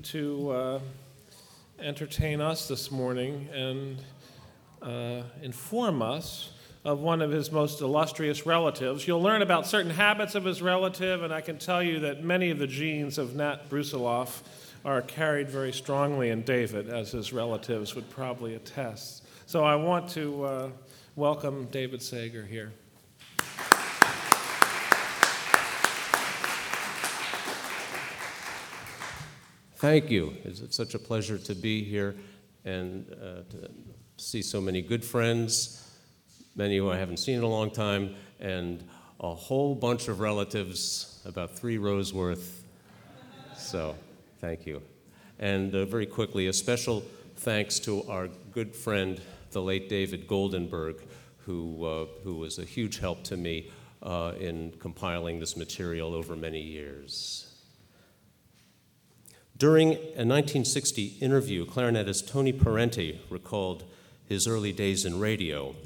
to entertain us this morning and inform us of one of his most illustrious relatives. You'll learn about certain habits of his relative, and I can tell you that many of the genes of Nat Brusiloff are carried very strongly in David, as his relatives would probably attest. So I want to welcome David Sager here. Thank you. It's such a pleasure to be here and to see so many good friends, many who I haven't seen in a long time, and a whole bunch of relatives, about 3 rows worth. So, thank you. And very quickly, a special thanks to our good friend, the late David Goldenberg, who was a huge help to me in compiling this material over many years. During a 1960 interview, clarinetist Tony Parenti recalled his early days in radio.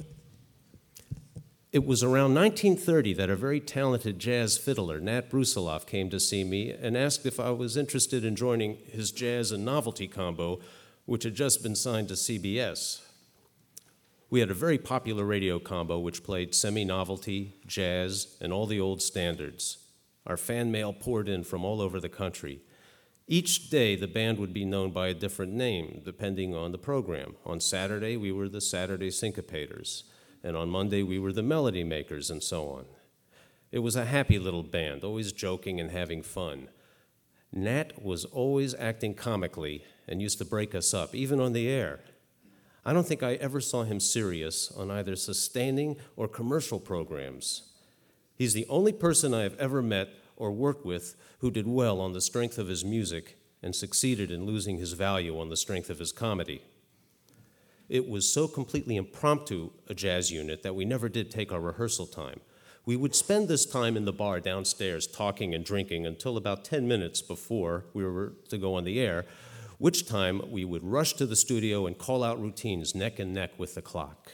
It was around 1930 that a very talented jazz fiddler, Nat Brusiloff, came to see me and asked if I was interested in joining his jazz and novelty combo, which had just been signed to CBS. We had a very popular radio combo which played semi-novelty, jazz, and all the old standards. Our fan mail poured in from all over the country. Each day, the band would be known by a different name, depending on the program. On Saturday, we were the Saturday Syncopators, and on Monday, we were the Melody Makers, and so on. It was a happy little band, always joking and having fun. Nat was always acting comically and used to break us up, even on the air. I don't think I ever saw him serious on either sustaining or commercial programs. He's the only person I have ever met or worked with who did well on the strength of his music and succeeded in losing his value on the strength of his comedy. It was so completely impromptu a jazz unit that we never did take our rehearsal time. We would spend this time in the bar downstairs talking and drinking until about 10 minutes before we were to go on the air, which time we would rush to the studio and call out routines neck and neck with the clock.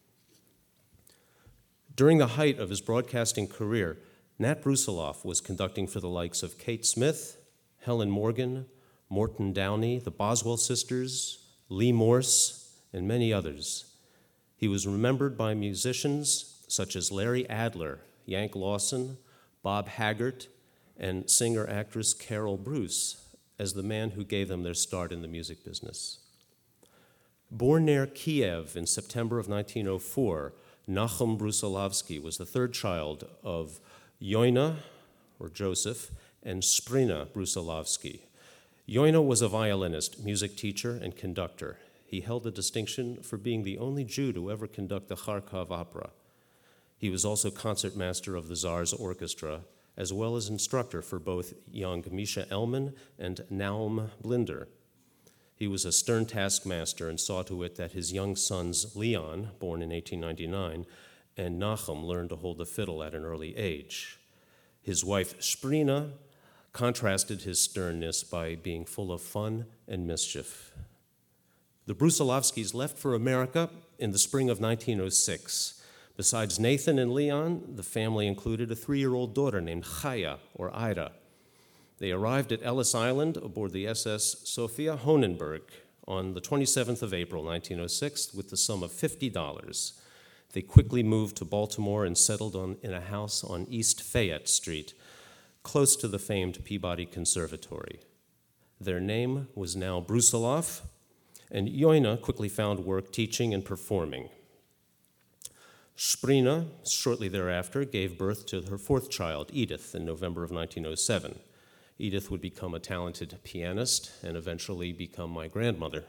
During the height of his broadcasting career, Nat Brusiloff was conducting for the likes of Kate Smith, Helen Morgan, Morton Downey, the Boswell Sisters, Lee Morse, and many others. He was remembered by musicians such as Larry Adler, Yank Lawson, Bob Haggart, and singer-actress Carol Bruce as the man who gave them their start in the music business. Born near Kiev in September of 1904, Nachum Brusilovsky was the third child of Yoina, or Joseph, and Sprina Brusilovsky. Yoina was a violinist, music teacher, and conductor. He held the distinction for being the only Jew to ever conduct the Kharkov Opera. He was also concertmaster of the Tsar's Orchestra, as well as instructor for both young Misha Elman and Naum Blinder. He was a stern taskmaster and saw to it that his young sons, Leon, born in 1899, and Nachum learned to hold the fiddle at an early age. His wife, Sprina, contrasted his sternness by being full of fun and mischief. The Brusilovskys left for America in the spring of 1906. Besides Nathan and Leon, the family included a 3-year-old daughter named Chaya, or Ida. They arrived at Ellis Island aboard the SS Sophia Honenberg on the 27th of April, 1906, with the sum of $50. They quickly moved to Baltimore and settled in a house on East Fayette Street, close to the famed Peabody Conservatory. Their name was now Brusiloff, and Yoina quickly found work teaching and performing. Sprina, shortly thereafter, gave birth to her 4th child, Edith, in November of 1907. Edith would become a talented pianist and eventually become my grandmother.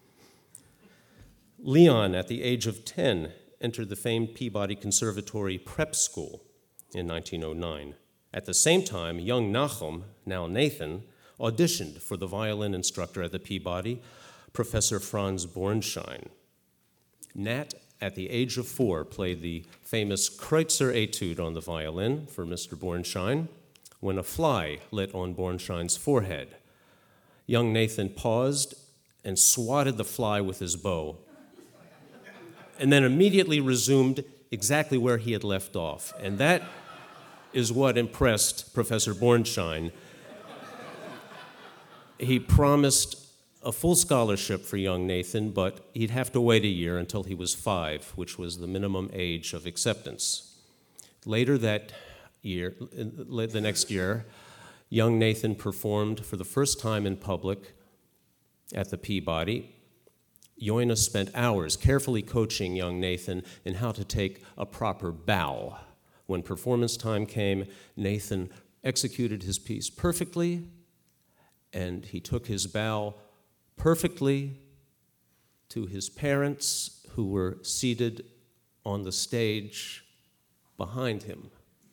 Leon, at the age of 10, entered the famed Peabody Conservatory prep school in 1909. At the same time, young Nachum, now Nathan, auditioned for the violin instructor at the Peabody, Professor Franz Bornschein. Nat, at the age of 4, played the famous Kreutzer Etude on the violin for Mr. Bornschein when a fly lit on Bornschein's forehead. Young Nathan paused and swatted the fly with his bow, and then immediately resumed exactly where he had left off. And that is what impressed Professor Bornschein. He promised a full scholarship for young Nathan, but he'd have to wait a year until he was 5, which was the minimum age of acceptance. Later that year, the next year, young Nathan performed for the first time in public at the Peabody. Yoina spent hours carefully coaching young Nathan in how to take a proper bow. When performance time came, Nathan executed his piece perfectly, and he took his bow perfectly to his parents, who were seated on the stage behind him.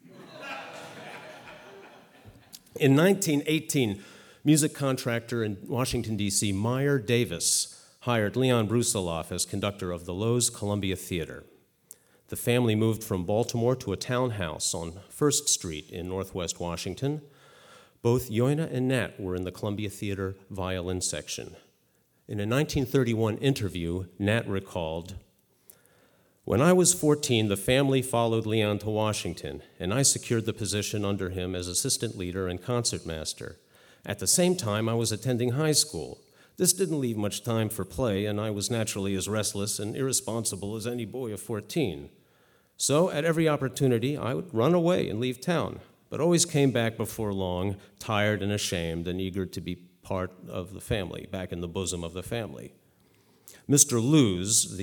In 1918, music contractor in Washington, D.C., Meyer Davis hired Leon Brusiloff as conductor of the Loew's Columbia Theater. The family moved from Baltimore to a townhouse on 1st Street in Northwest Washington. Both Yoina and Nat were in the Columbia Theater violin section. In a 1931 interview, Nat recalled, "When I was 14, the family followed Leon to Washington, and I secured the position under him as assistant leader and concertmaster. At the same time, I was attending high school. This didn't leave much time for play, and I was naturally as restless and irresponsible as any boy of 14. So, at every opportunity, I would run away and leave town, but always came back before long, tired and ashamed and eager to be part of the family, back in the bosom of the family." Mr. Lewes,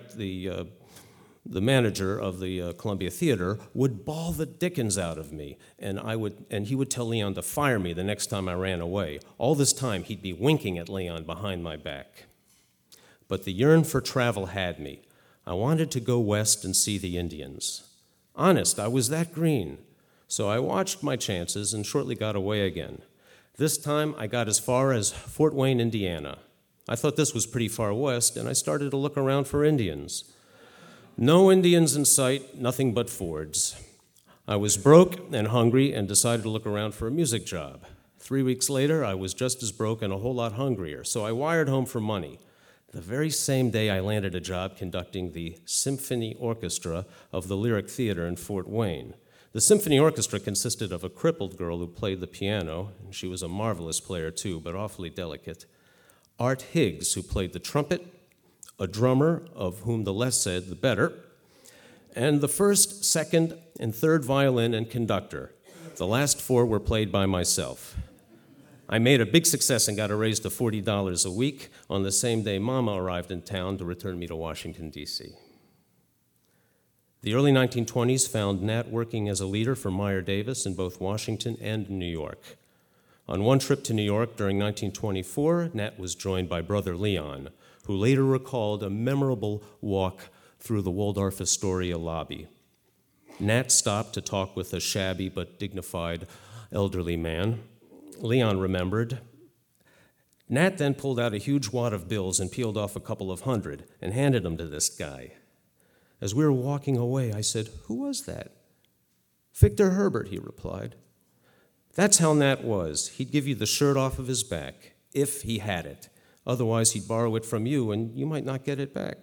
the manager of the Columbia Theater, would bawl the dickens out of me, and he would tell Leon to fire me the next time I ran away. All this time, he'd be winking at Leon behind my back. But the yearn for travel had me. I wanted to go west and see the Indians. Honest, I was that green. So I watched my chances and shortly got away again. This time, I got as far as Fort Wayne, Indiana. I thought this was pretty far west, and I started to look around for Indians. No Indians in sight, nothing but Fords. I was broke and hungry and decided to look around for a music job. 3 weeks later, I was just as broke and a whole lot hungrier, so I wired home for money. The very same day, I landed a job conducting the symphony orchestra of the Lyric Theater in Fort Wayne. The symphony orchestra consisted of a crippled girl who played the piano, and she was a marvelous player too, but awfully delicate, Art Higgs, who played the trumpet, a drummer, of whom the less said, the better, and the first, second, and third violin and conductor. The last 4 were played by myself. I made a big success and got a raise to $40 a week on the same day Mama arrived in town to return me to Washington, D.C. The early 1920s found Nat working as a leader for Meyer Davis in both Washington and New York. On one trip to New York during 1924, Nat was joined by brother Leon, who later recalled a memorable walk through the Waldorf Astoria lobby. Nat stopped to talk with a shabby but dignified elderly man. Leon remembered. Nat then pulled out a huge wad of bills and peeled off a couple of hundred and handed them to this guy. As we were walking away, I said, "Who was that?" "Victor Herbert," he replied. That's how Nat was. He'd give you the shirt off of his back, if he had it. Otherwise, he'd borrow it from you, and you might not get it back.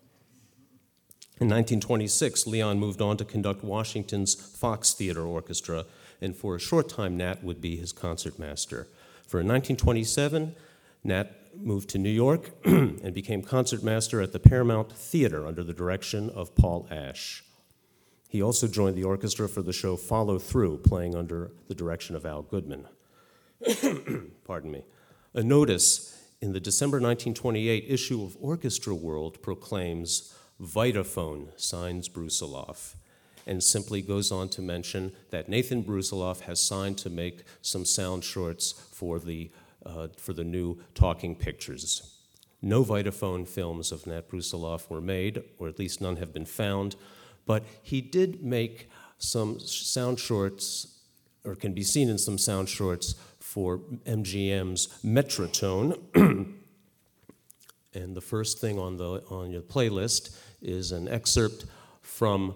In 1926, Leon moved on to conduct Washington's Fox Theater Orchestra, and for a short time, Nat would be his concertmaster. For 1927, Nat moved to New York and became concertmaster at the Paramount Theater under the direction of Paul Ash. He also joined the orchestra for the show Follow Through, playing under the direction of Al Goodman. Pardon me. A notice in the December 1928 issue of Orchestra World proclaims, "Vitaphone signs Brusiloff," and simply goes on to mention that Nathan Brusiloff has signed to make some sound shorts for the new Talking Pictures. No Vitaphone films of Nat Brusiloff were made, or at least none have been found, but he did make some sound shorts, or can be seen in some sound shorts, for MGM's Metrotone. And the first thing on your playlist is an excerpt from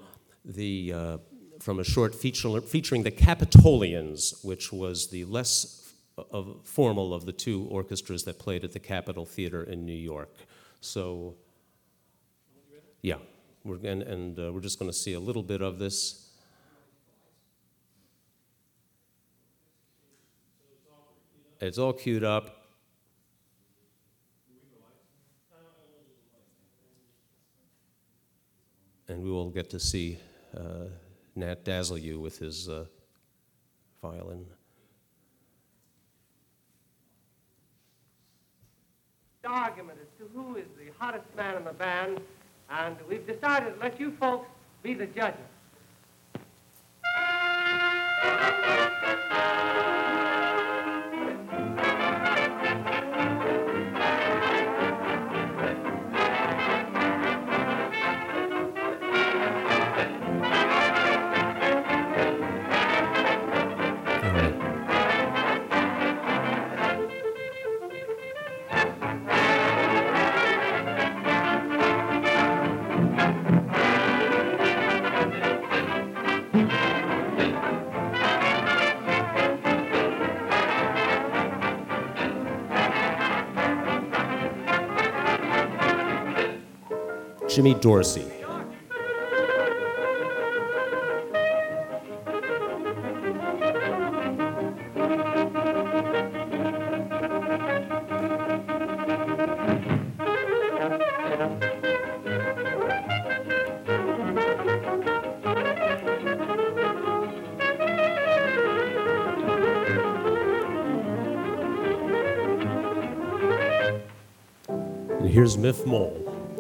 a short featuring the Capitolians, which was the less formal of the 2 orchestras that played at the Capitol Theater in New York. So, yeah, we're just going to see a little bit of this. It's all queued up. and we will get to see Nat dazzle you with his violin. Argument as to who is the hottest man in the band, and we've decided to let you folks be the judges. Jimmy Dorsey. And here's Miff Mole.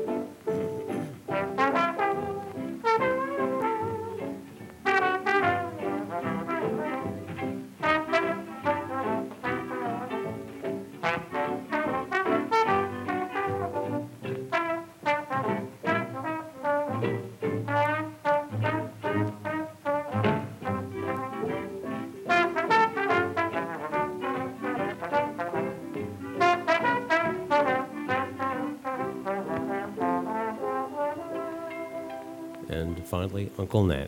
And finally, Uncle Nat.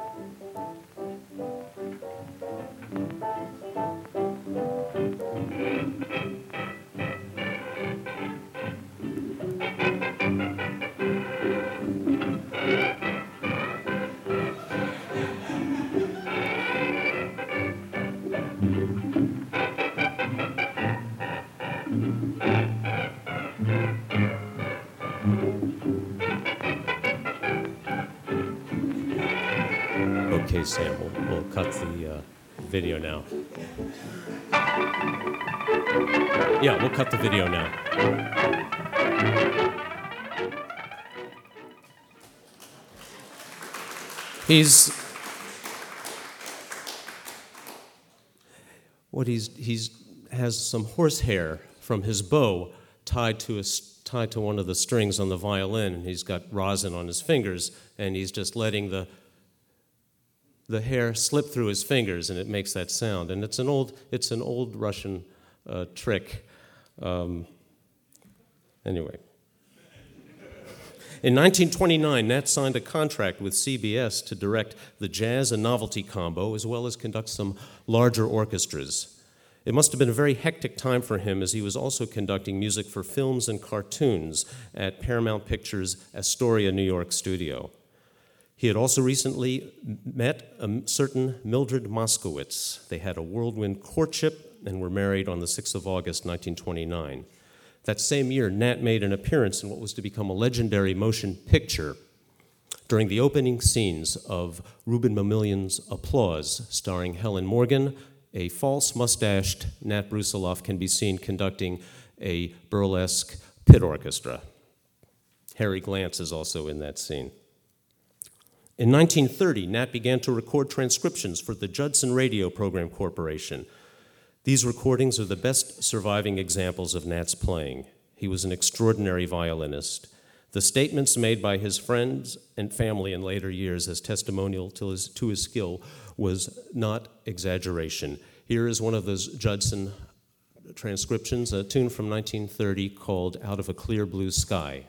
Okay, Sam, we'll cut the video now. Yeah, we'll cut the video now. He's has some horsehair from his bow tied to one of the strings on the violin, and he's got rosin on his fingers, and he's just letting the hair slip through his fingers, and it makes that sound. And it's an old Russian trick. Anyway. In 1929, Nat signed a contract with CBS to direct the jazz and novelty combo, as well as conduct some larger orchestras. It must have been a very hectic time for him, as he was also conducting music for films and cartoons at Paramount Pictures' Astoria, New York studio. He had also recently met a certain Mildred Moskowitz. They had a whirlwind courtship and were married on the 6th of August, 1929. That same year, Nat made an appearance in what was to become a legendary motion picture during the opening scenes of Rouben Mamilian's Applause, starring Helen Morgan. A false-mustached Nat Brusiloff can be seen conducting a burlesque pit orchestra. Harry Glantz is also in that scene. In 1930, Nat began to record transcriptions for the Judson Radio Program Corporation. These recordings are the best surviving examples of Nat's playing. He was an extraordinary violinist. The statements made by his friends and family in later years as testimonial to his skill was not exaggeration. Here is one of those Judson transcriptions, a tune from 1930 called Out of a Clear Blue Sky.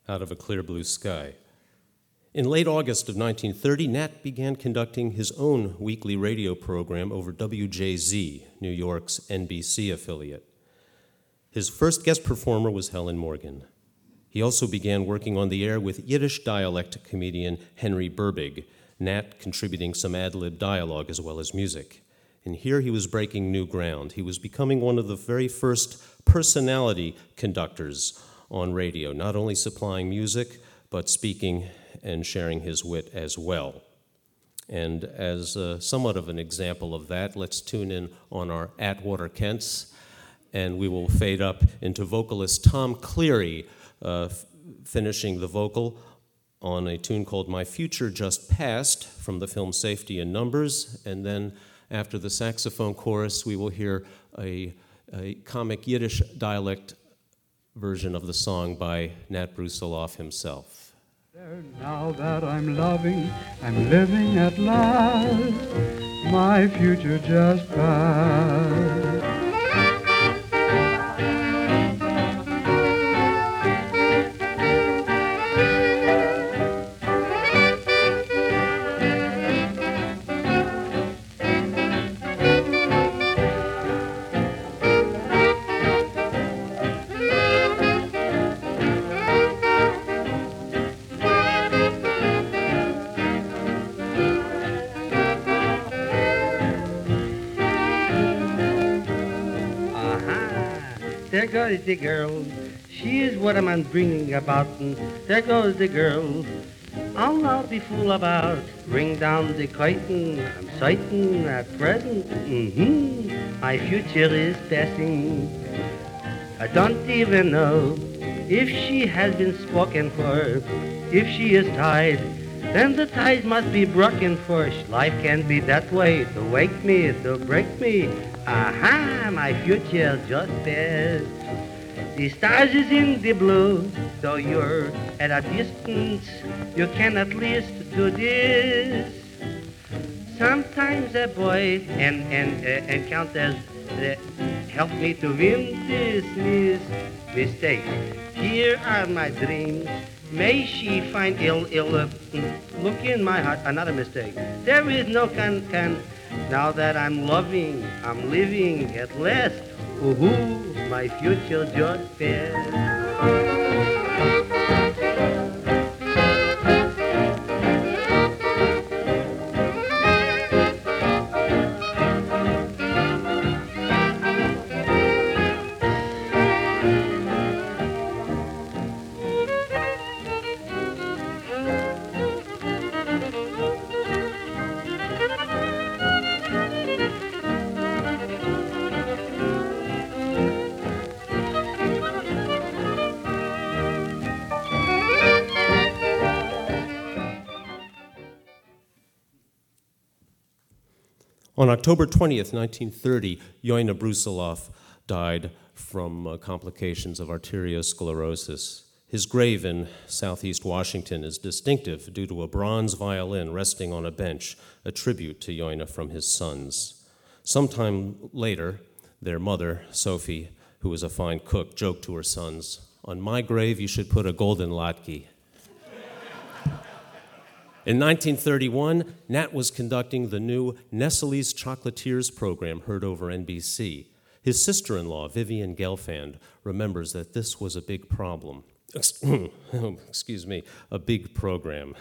out of a clear blue sky. In late August of 1930, Nat began conducting his own weekly radio program over WJZ, New York's NBC affiliate. His first guest performer was Helen Morgan. He also began working on the air with Yiddish dialect comedian Henry Burbig, Nat contributing some ad-lib dialogue as well as music. And here he was breaking new ground. He was becoming one of the very first personality conductors on radio, not only supplying music, but speaking and sharing his wit as well. And as somewhat of an example of that, let's tune in on our Atwater Kents, and we will fade up into vocalist Tom Cleary finishing the vocal on a tune called My Future Just Passed from the film Safety in Numbers, and then after the saxophone chorus, we will hear a comic Yiddish dialect version of the song by Nat Brusiloff himself. Now that I'm loving, I'm living at last, my future just passed. There goes the girl, she is what I'm bringing about. And there goes the girl, I'll not be fool about. Bring down the curtain, I'm certain at present. My future is passing. I don't even know if she has been spoken for. If she is tied, then the ties must be broken for. Life can be that way, to wake me, to break me. Aha, my future just passed. The stars is in the blue, though you're at a distance, you can at least do this. Sometimes a boy and countess help me to win this mistake. Here are my dreams. May she find ill. Look in my heart, another mistake. There is no can. Now that I'm loving, I'm living at last. Ooh, my future just passed. On October 20th, 1930, Yoina Brusiloff died from complications of arteriosclerosis. His grave in southeast Washington is distinctive due to a bronze violin resting on a bench, a tribute to Yoina from his sons. Sometime later, their mother, Sophie, who was a fine cook, joked to her sons, "On my grave, you should put a golden latke." In 1931, Nat was conducting the new Nestle's Chocolatiers program heard over NBC. His sister-in-law, Vivian Gelfand, remembers that this was a big problem. Excuse me, a big program.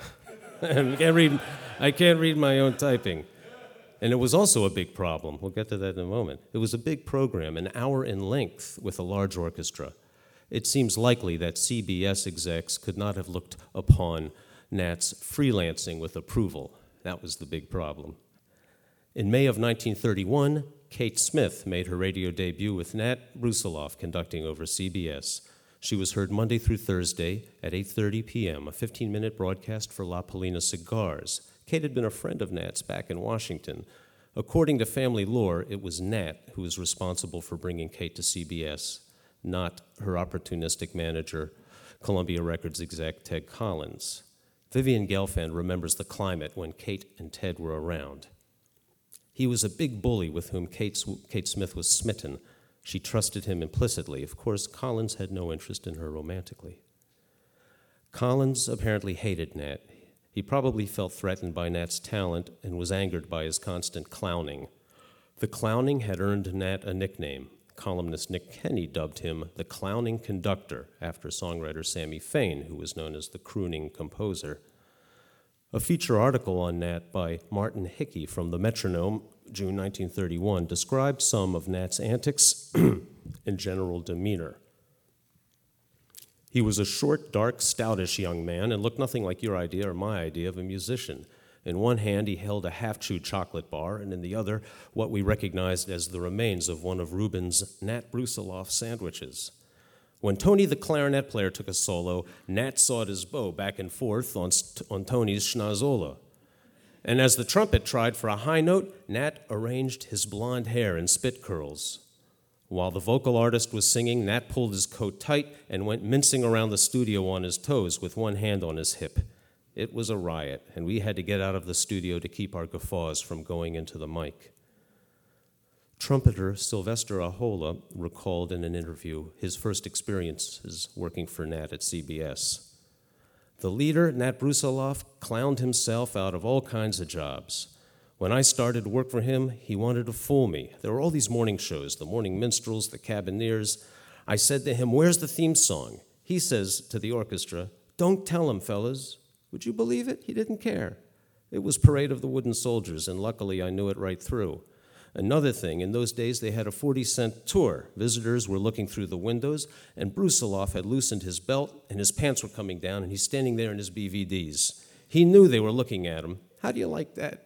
I can't read my own typing. And it was also a big problem. We'll get to that in a moment. It was a big program, an hour in length with a large orchestra. It seems likely that CBS execs could not have looked upon Nat's freelancing with approval. That was the big problem. In May of 1931, Kate Smith made her radio debut with Nat Brusiloff conducting over CBS. She was heard Monday through Thursday at 8:30 p.m., a 15-minute broadcast for La Polina Cigars. Kate had been a friend of Nat's back in Washington. According to family lore, it was Nat who was responsible for bringing Kate to CBS, not her opportunistic manager, Columbia Records exec Ted Collins. Vivian Gelfand remembers the climate when Kate and Ted were around. He was a big bully with whom Kate Smith was smitten. She trusted him implicitly. Of course, Collins had no interest in her romantically. Collins apparently hated Nat. He probably felt threatened by Nat's talent and was angered by his constant clowning. The clowning had earned Nat a nickname. Columnist Nick Kenny dubbed him the clowning conductor after songwriter Sammy Fain, who was known as the crooning composer. A feature article on Nat by Martin Hickey from the Metronome, June 1931, described some of Nat's antics and general demeanor. He was a short, dark, stoutish young man and looked nothing like your idea or my idea of a musician. In one hand, he held a half-chewed chocolate bar, and in the other, what we recognized as the remains of one of Rubens' Nat Brusiloff sandwiches. When Tony the clarinet player took a solo, Nat sawed his bow back and forth on Tony's schnozola. And as the trumpet tried for a high note, Nat arranged his blonde hair in spit curls. While the vocal artist was singing, Nat pulled his coat tight and went mincing around the studio on his toes with one hand on his hip. It was a riot, and we had to get out of the studio to keep our guffaws from going into the mic. Trumpeter Sylvester Ahola recalled in an interview his first experiences working for Nat at CBS. The leader, Nat Brusiloff, clowned himself out of all kinds of jobs. When I started to work for him, he wanted to fool me. There were all these morning shows, the Morning Minstrels, the Cabineers. I said to him, "Where's the theme song?" He says to the orchestra, "Don't tell him, fellas." Would you believe it? He didn't care. It was Parade of the Wooden Soldiers, and luckily I knew it right through. Another thing, in those days they had a 40-cent tour. Visitors were looking through the windows, and Brusiloff had loosened his belt, and his pants were coming down, and he's standing there in his BVDs. He knew they were looking at him. How do you like that?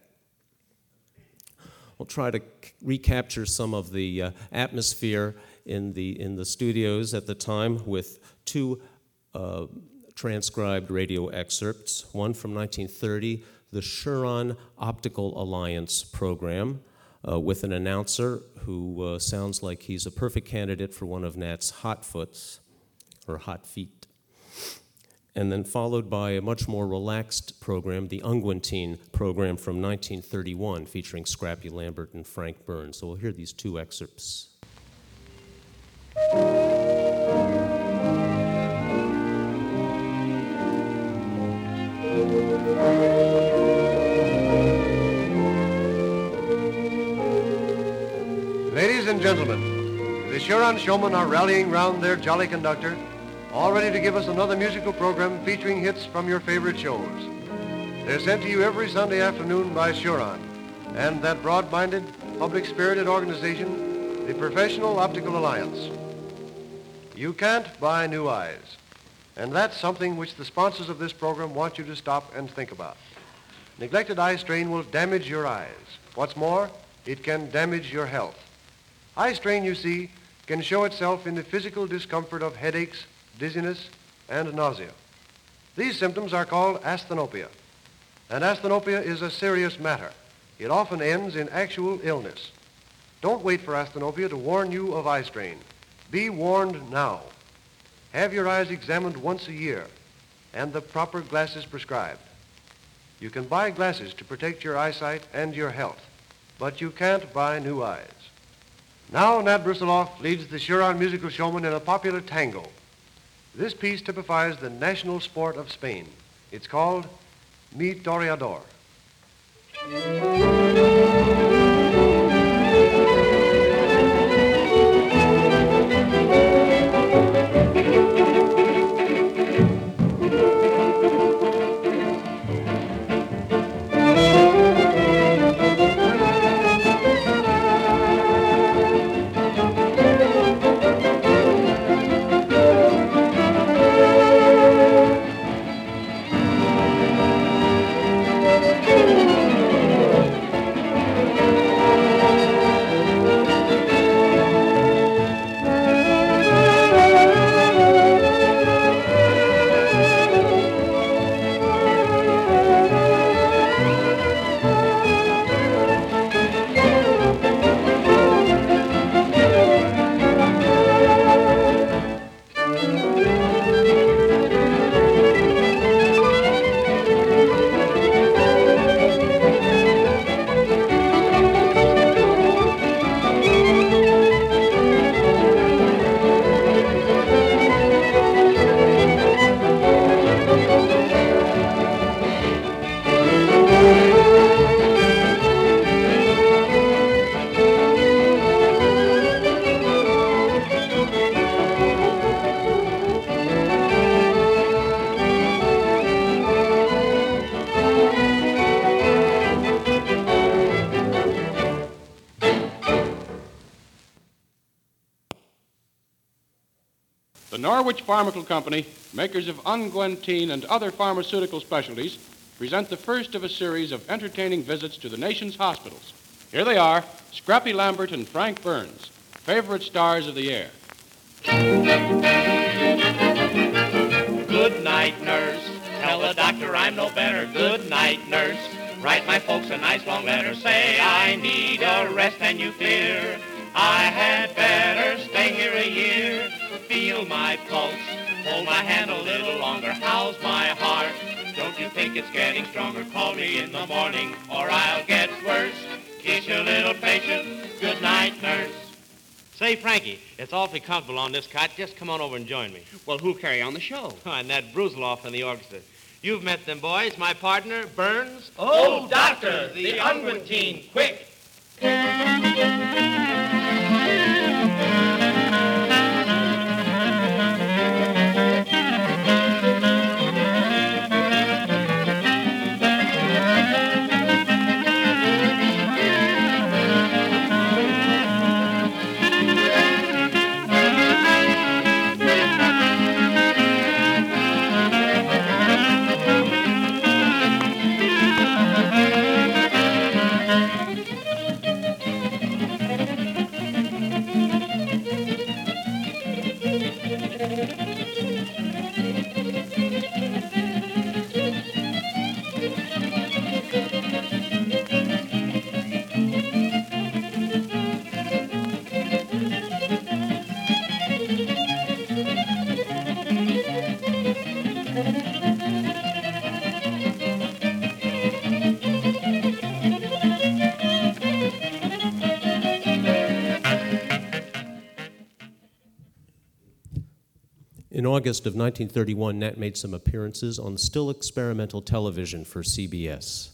We'll try to recapture some of the atmosphere in the studios at the time with two transcribed radio excerpts, one from 1930, the Shuron Optical Alliance program, with an announcer who sounds like he's a perfect candidate for one of Nat's hot foots, or hot feet. And then followed by a much more relaxed program, the Unguentine program from 1931, featuring Scrappy Lambert and Frank Burns. So we'll hear these two excerpts. Ladies and gentlemen, the Shuron Showmen are rallying round their jolly conductor, all ready to give us another musical program featuring hits from your favorite shows. They're sent to you every Sunday afternoon by Shuron and that broad-minded, public-spirited organization, the Professional Optical Alliance. You can't buy new eyes, and that's something which the sponsors of this program want you to stop and think about. Neglected eye strain will damage your eyes. What's more, it can damage your health. Eye strain, you see, can show itself in the physical discomfort of headaches, dizziness, and nausea. These symptoms are called asthenopia, and asthenopia is a serious matter. It often ends in actual illness. Don't wait for asthenopia to warn you of eye strain. Be warned now. Have your eyes examined once a year and the proper glasses prescribed. You can buy glasses to protect your eyesight and your health, but you can't buy new eyes. Now Nat Brusiloff leads the Shuron Musical Showmen in a popular tango. This piece typifies the national sport of Spain. It's called Mi Toreador. The Norwich Pharmaceutical Company, makers of unguentine and other pharmaceutical specialties, present the first of a series of entertaining visits to the nation's hospitals. Here they are, Scrappy Lambert and Frank Burns, favorite stars of the air. Good night, nurse. Tell the doctor I'm no better. Good night, nurse. Write my folks a nice long letter. Say I need a rest and you fear I had better stay here a year. Feel my pulse. Hold my hand a little longer. How's my heart? Don't you think it's getting stronger? Call me in the morning or I'll get worse. Kiss your little patient. Good night, nurse. Say, Frankie, it's awfully comfortable on this cot. Just come on over and join me. Well, who'll carry on the show? And that Brusiloff in the orchestra. You've met them boys. My partner, Burns. Oh, doctor, the unguentine, quick. In August of 1931, Nat made some appearances on still experimental television for CBS.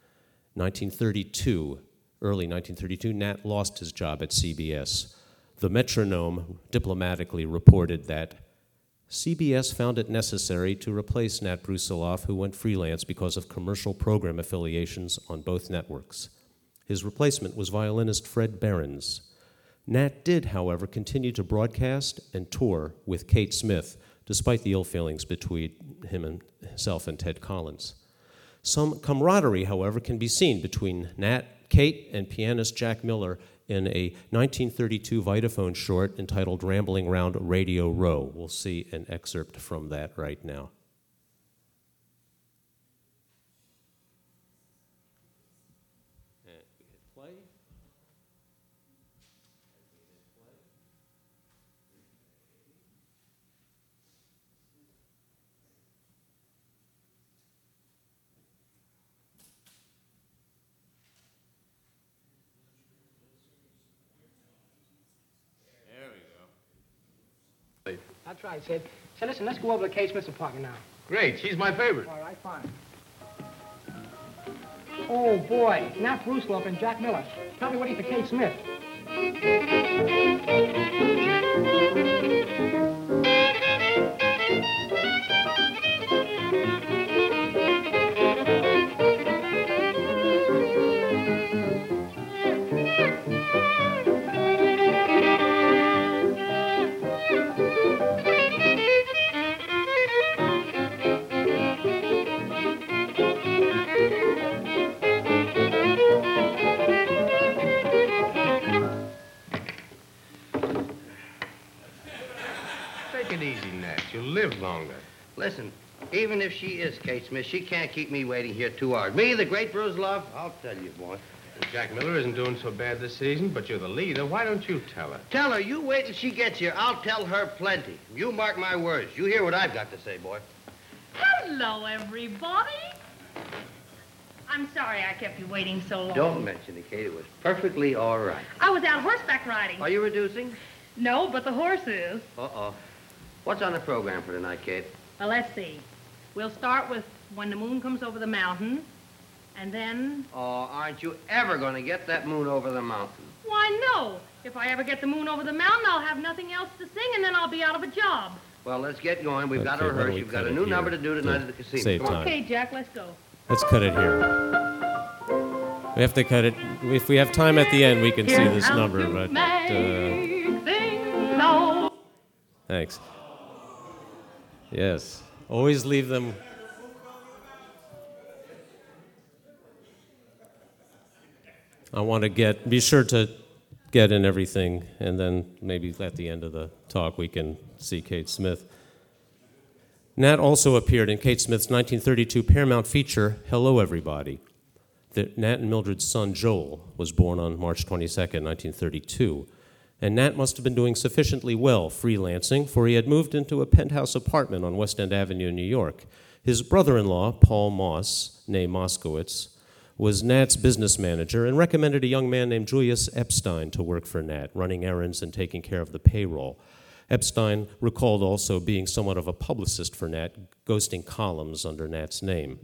1932, early 1932, Nat lost his job at CBS. The Metronome diplomatically reported that CBS found it necessary to replace Nat Brusiloff, who went freelance because of commercial program affiliations on both networks. His replacement was violinist Fred Behrens. Nat did, however, continue to broadcast and tour with Kate Smith, despite the ill feelings between himself and Ted Collins. Some camaraderie, however, can be seen between Nat, Kate, and pianist Jack Miller in a 1932 Vitaphone short entitled Rambling Round Radio Row. We'll see an excerpt from that right now. That's right, Sid. So listen, let's go over to Kate Smith's apartment now. Great. She's my favorite. All right, fine. Oh, boy. Nat Brusiloff and Jack Miller. Probably waiting for Kate Smith. Take it easy, Nat. You'll live longer. Listen, even if she is Kate Smith, she can't keep me waiting here 2 hours. Me, the great Brusiloff, I'll tell you, boy. Jack Miller isn't doing so bad this season, but you're the leader. Why don't you tell her? Tell her, you wait till she gets here. I'll tell her plenty. You mark my words. You hear what I've got to say, boy. Hello, everybody. I'm sorry I kept you waiting so long. Don't mention it, Kate. It was perfectly all right. I was out horseback riding. Are you reducing? No, but the horse is. Uh-oh. What's on the program for tonight, Kate? Well, let's see. We'll start with When the Moon Comes Over the Mountain, and then... Oh, aren't you ever going to get that moon over the mountain? Why, no. If I ever get the moon over the mountain, I'll have nothing else to sing, and then I'll be out of a job. Well, let's get going. We've got to rehearse. You've got a new number to do tonight at the casino. Save Come on. time. Okay, Jack, let's go. Let's cut it here. We have to cut it. If we have time at the end, we can see this number, but... Thanks. Yes. Always leave them. I want to be sure to get in everything, and then maybe at the end of the talk we can see Kate Smith. Nat also appeared in Kate Smith's 1932 Paramount feature, Hello, Everybody. Nat and Mildred's son, Joel, was born on March 22nd, 1932, and Nat must have been doing sufficiently well freelancing, for he had moved into a penthouse apartment on West End Avenue, New York. His brother-in-law, Paul Moss, née Moskowitz, was Nat's business manager and recommended a young man named Julius Epstein to work for Nat, running errands and taking care of the payroll. Epstein recalled also being somewhat of a publicist for Nat, ghosting columns under Nat's name.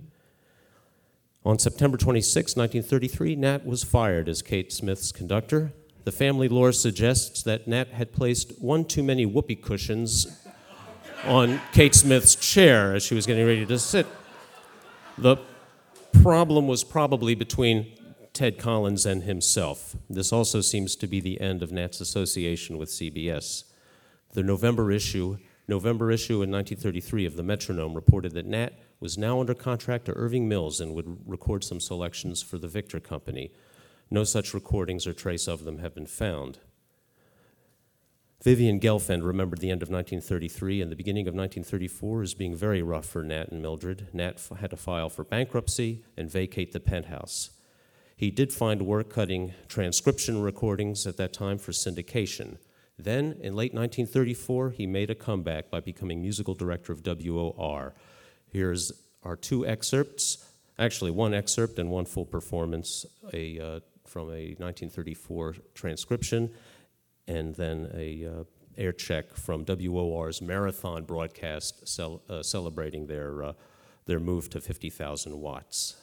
On September 26, 1933, Nat was fired as Kate Smith's conductor. The family lore suggests that Nat had placed one too many whoopee cushions on Kate Smith's chair as she was getting ready to sit. The problem was probably between Ted Collins and himself. This also seems to be the end of Nat's association with CBS. The November issue in 1933 of the Metronome reported that Nat was now under contract to Irving Mills and would record some selections for the Victor Company. No such recordings or trace of them have been found. Vivian Gelfand remembered the end of 1933 and the beginning of 1934 as being very rough for Nat and Mildred. Nat had to file for bankruptcy and vacate the penthouse. He did find work cutting transcription recordings at that time for syndication. Then, in late 1934, he made a comeback by becoming musical director of WOR. Here's our two excerpts, actually one excerpt and one full performance from a 1934 transcription, and then a air check from WOR's marathon broadcast celebrating their move to 50,000 watts.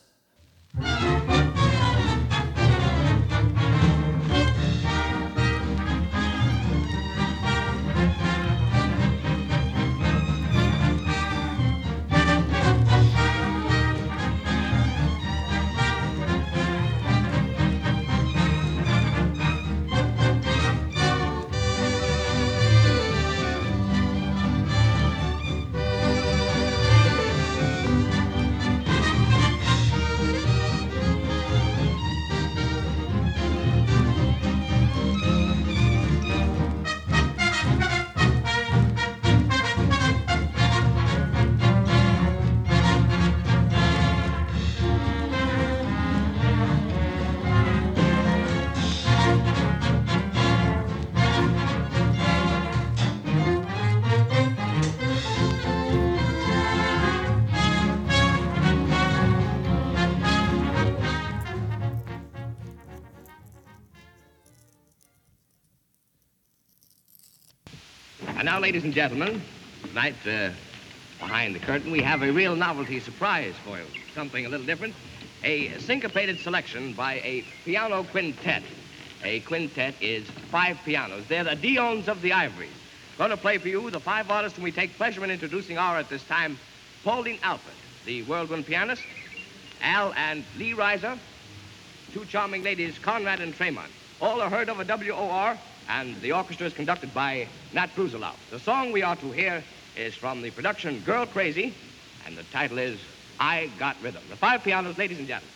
And now, ladies and gentlemen, tonight, behind the curtain, we have a real novelty surprise for you. Something a little different. A syncopated selection by a piano quintet. A quintet is 5 pianos. They're the Dion's of the Ivories. Going to play for you the 5 artists whom we take pleasure in introducing are at this time Pauline Alford, the whirlwind pianist, Al and Lee Reiser, 2 charming ladies, Conrad and Tremont. All are heard of at WOR, and the orchestra is conducted by Nat Brusiloff. The song we are to hear is from the production Girl Crazy, and the title is I Got Rhythm. The 5 pianos, ladies and gentlemen.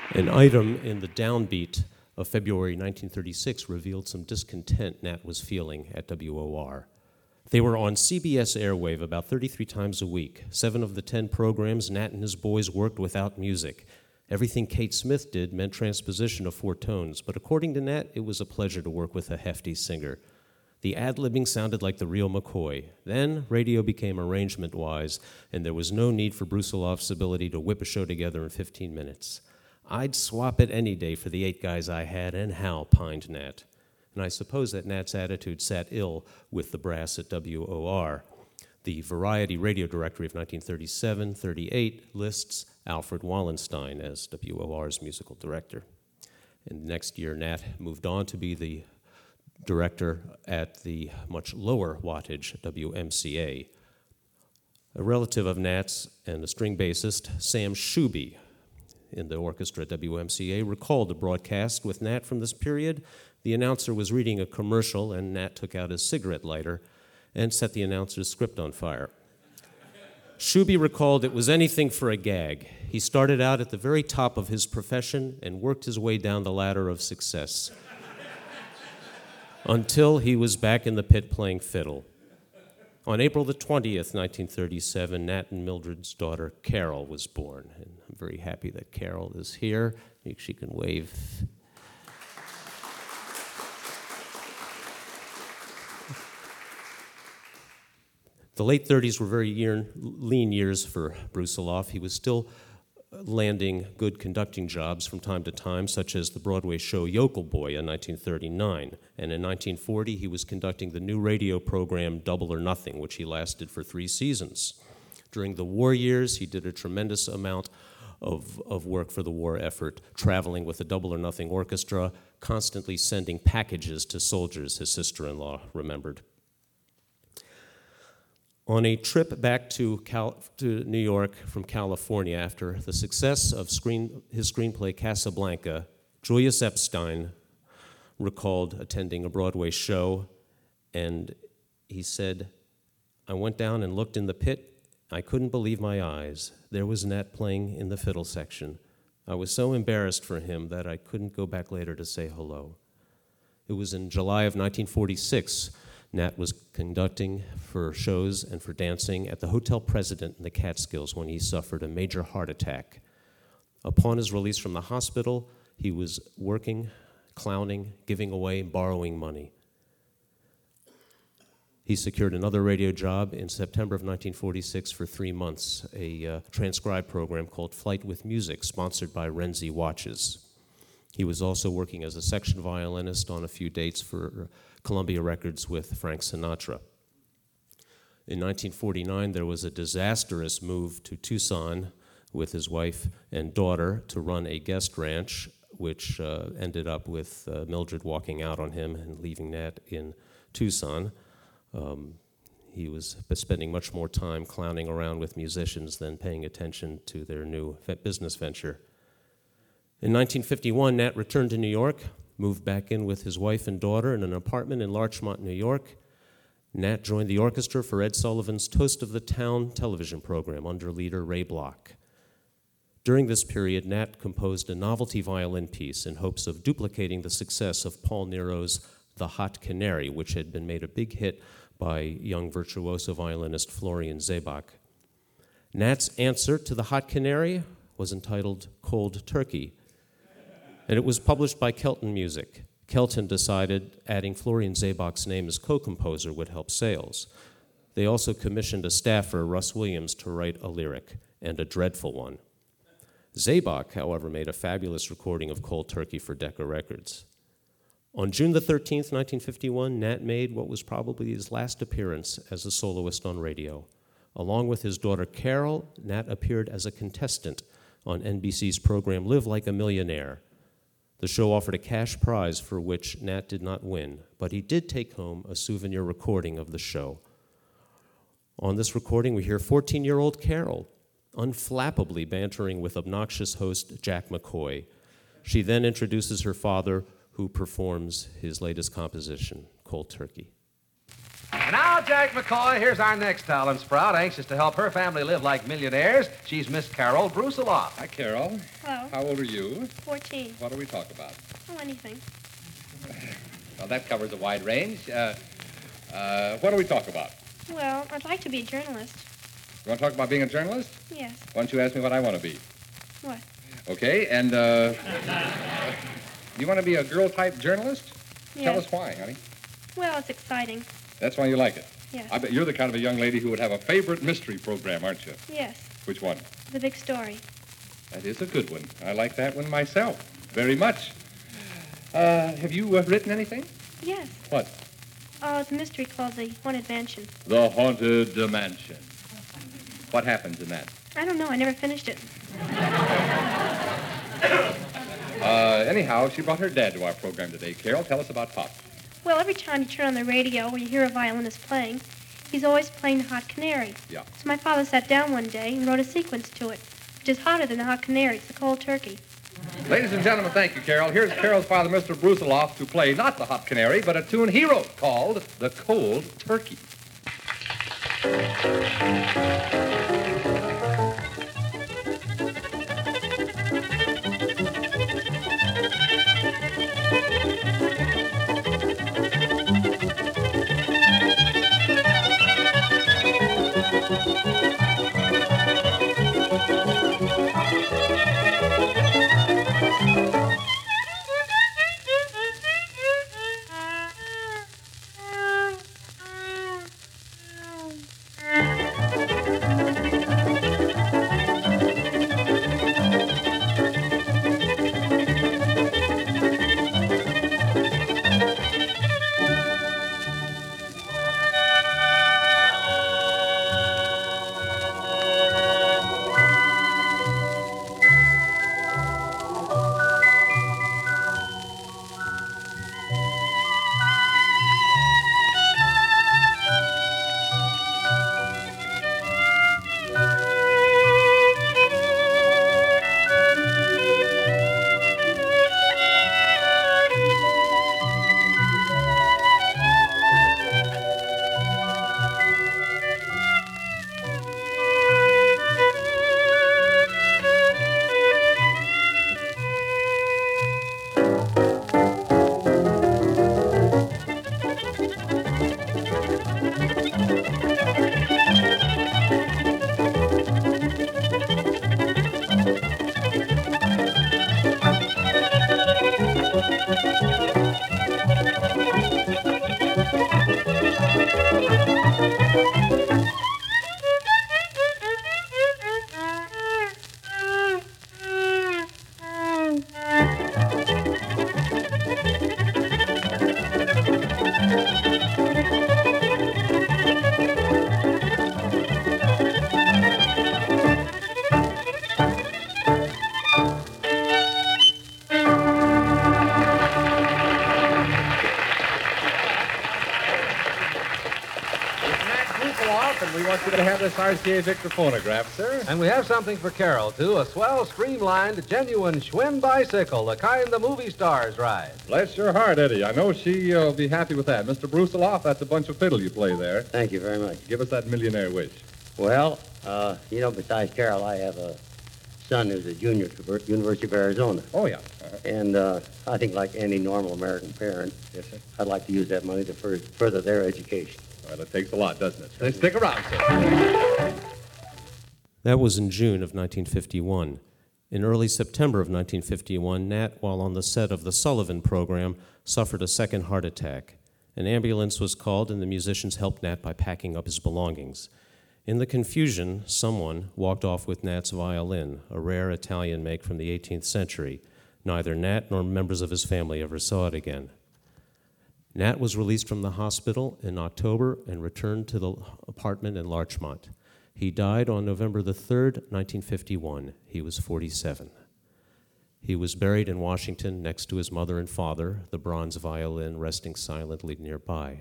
An item in the downbeat of February 1936 revealed some discontent Nat was feeling at WOR. They were on CBS airwave about 33 times a week. 7 of the 10 programs, Nat and his boys worked without music. Everything Kate Smith did meant transposition of 4 tones, but according to Nat, it was a pleasure to work with a hefty singer. The ad-libbing sounded like the real McCoy. Then radio became arrangement-wise, and there was no need for Brusiloff's ability to whip a show together in 15 minutes. I'd swap it any day for the 8 guys I had, and how, pined Nat. And I suppose that Nat's attitude sat ill with the brass at WOR. The Variety Radio Directory of 1937-38 lists Alfred Wallenstein as WOR's musical director. And next year, Nat moved on to be the director at the much lower wattage WMCA. A relative of Nat's and a string bassist, Sam Shuby, in the orchestra at WMCA, recalled the broadcast with Nat from this period. The announcer was reading a commercial, and Nat took out his cigarette lighter and set the announcer's script on fire. Shuby recalled it was anything for a gag. He started out at the very top of his profession and worked his way down the ladder of success until he was back in the pit playing fiddle. On April the 20th, 1937, Nat and Mildred's daughter, Carol, was born. And I'm very happy that Carol is here. She can wave. The late 30s were very lean years for Brusiloff. He was still landing good conducting jobs from time to time, such as the Broadway show Yokel Boy in 1939. And in 1940, he was conducting the new radio program Double or Nothing, which he lasted for 3 seasons. During the war years, he did a tremendous amount of work for the war effort, traveling with the Double or Nothing Orchestra, constantly sending packages to soldiers, his sister-in-law remembered. On a trip back to New York from California after the success of his screenplay Casablanca, Julius Epstein recalled attending a Broadway show, and he said, "I went down and looked in the pit. I couldn't believe my eyes. There was Nat playing in the fiddle section. I was so embarrassed for him that I couldn't go back later to say hello." It was in July of 1946 Nat was conducting for shows and for dancing at the Hotel President in the Catskills when he suffered a major heart attack. Upon his release from the hospital, he was working, clowning, giving away, borrowing money. He secured another radio job in September of 1946 for 3 months, a transcribed program called Flight with Music, sponsored by Renzi Watches. He was also working as a section violinist on a few dates for Columbia Records with Frank Sinatra. In 1949, there was a disastrous move to Tucson with his wife and daughter to run a guest ranch, which ended up with Mildred walking out on him and leaving Nat in Tucson. He was spending much more time clowning around with musicians than paying attention to their new business venture. In 1951, Nat returned to New York, moved back in with his wife and daughter in an apartment in Larchmont, New York. Nat joined the orchestra for Ed Sullivan's Toast of the Town television program under leader Ray Bloch. During this period, Nat composed a novelty violin piece in hopes of duplicating the success of Paul Nero's The Hot Canary, which had been made a big hit by young virtuoso violinist Florian Zebach. Nat's answer to The Hot Canary was entitled Cold Turkey, and it was published by Kelton Music. Kelton decided adding Florian Zebach's name as co-composer would help sales. They also commissioned a staffer, Russ Williams, to write a lyric, and a dreadful one. Zebach, however, made a fabulous recording of Cold Turkey for Decca Records. On June the 13th, 1951, Nat made what was probably his last appearance as a soloist on radio. Along with his daughter Carol, Nat appeared as a contestant on NBC's program Live Like a Millionaire. The show offered a cash prize for which Nat did not win, but he did take home a souvenir recording of the show. On this recording, we hear 14-year-old Carol unflappably bantering with obnoxious host Jack McCoy. She then introduces her father, who performs his latest composition, Cold Turkey. And now, Jack McCoy, here's our next talent sprout, anxious to help her family live like millionaires. She's Miss Carol Brusiloff. Hi, Carol. Hello. How old are you? 14. What do we talk about? Oh, anything. Well, that covers a wide range. What do we talk about? Well, I'd like to be a journalist. You want to talk about being a journalist? Yes. Why don't you ask me what I want to be? What? Okay, and you want to be a girl-type journalist? Yes. Tell us why, honey. Well, it's exciting. That's why you like it. Yes. I bet you're the kind of a young lady who would have a favorite mystery program, aren't you? Yes. Which one? The big story. That is a good one. I like that one myself very much. Have you written anything? Yes. What? Oh, it's a mystery called The Haunted Mansion. The Haunted Mansion. What happens in that? I don't know. I never finished it. Anyhow, she brought her dad to our program today. Carol, tell us about Pop. Well, every time you turn on the radio or you hear a violinist playing, he's always playing the Hot Canary. Yeah. So my father sat down one day and wrote a sequence to it, which is hotter than the Hot Canary. It's the cold turkey. Ladies and gentlemen, thank you, Carol. Here's Carol's father, Mr. Brusiloff, to play not the Hot Canary, but a tune he wrote called The Cold Turkey. And we want you to have this RCA Victor phonograph, sir. And we have something for Carol, too. A swell, streamlined, genuine Schwinn bicycle, the kind the movie stars ride. Bless your heart, Eddie. I know she'll be happy with that. Mr. Brusiloff, that's a bunch of fiddle you play there. Thank you very much. Give us that millionaire wish. Well, besides Carol, I have a son who's a junior at University of Arizona. Oh, yeah. And I think like any normal American parent, yes, sir, I'd like to use that money to further their education. Well, it takes a lot, doesn't it? Then stick around, sir. That was in June of 1951. In early September of 1951, Nat, while on the set of the Sullivan program, suffered a second heart attack. An ambulance was called, and the musicians helped Nat by packing up his belongings. In the confusion, someone walked off with Nat's violin, a rare Italian make from the 18th century. Neither Nat nor members of his family ever saw it again. Nat was released from the hospital in October and returned to the apartment in Larchmont. He died on November the 3rd, 1951. He was 47. He was buried in Washington next to his mother and father, the bronze violin resting silently nearby.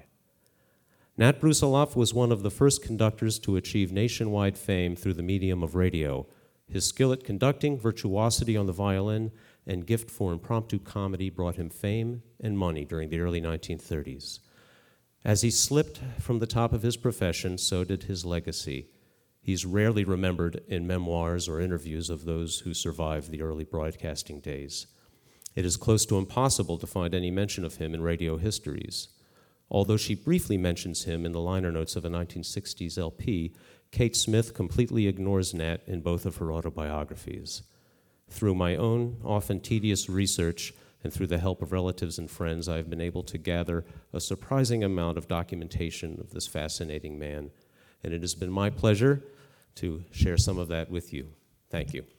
Nat Brusiloff was one of the first conductors to achieve nationwide fame through the medium of radio. His skill at conducting, virtuosity on the violin, and gift for impromptu comedy brought him fame and money during the early 1930s. As he slipped from the top of his profession, so did his legacy. He's rarely remembered in memoirs or interviews of those who survived the early broadcasting days. It is close to impossible to find any mention of him in radio histories. Although she briefly mentions him in the liner notes of a 1960s LP, Kate Smith completely ignores Nat in both of her autobiographies. Through my own, often tedious research, and through the help of relatives and friends, I have been able to gather a surprising amount of documentation of this fascinating man. And it has been my pleasure to share some of that with you. Thank you.